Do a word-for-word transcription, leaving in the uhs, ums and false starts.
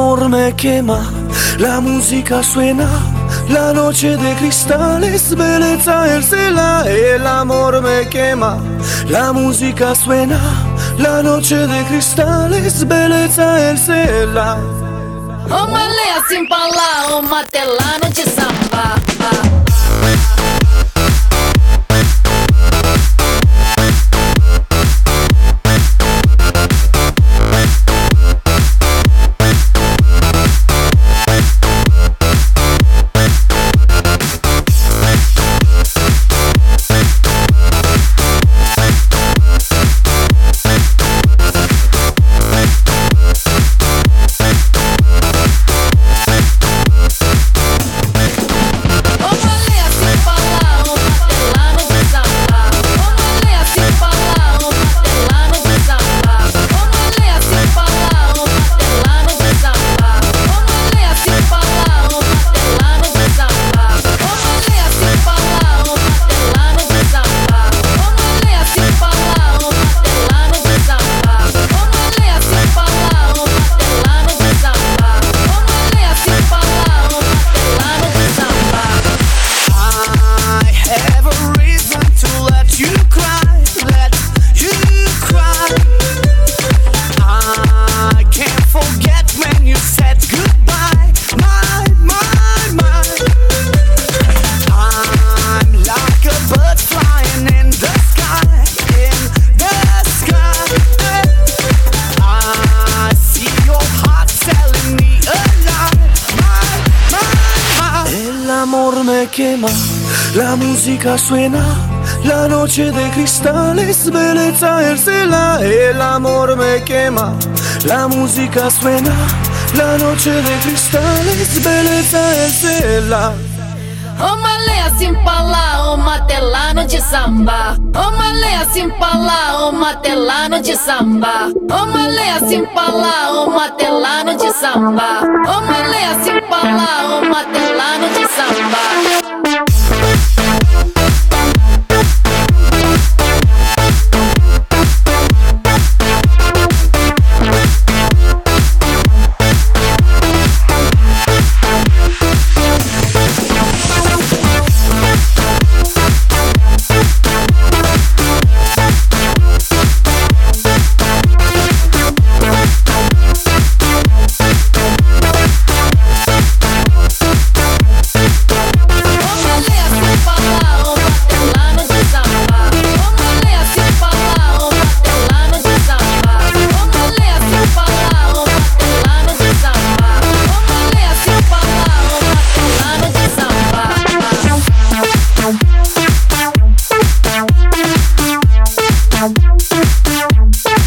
amor me quema, la música suena, la noche de cristales, belleza el cela. El amor me quema, la música suena, la noche de cristales, belleza el cela. Ô malé assim pra lá, ô matelano de samba. La música suena, la noche de cristales, belleza el cela. El amor me quema, la música suena, la noche de cristales, belleza el cela. Ô malé assim pra lá, ô matelano de samba. Ô malé assim pra lá, ô matelano de samba. Ô malé assim pra lá, ô matelano de samba. Ô malé assim pra lá, ô matelano de samba. Bye.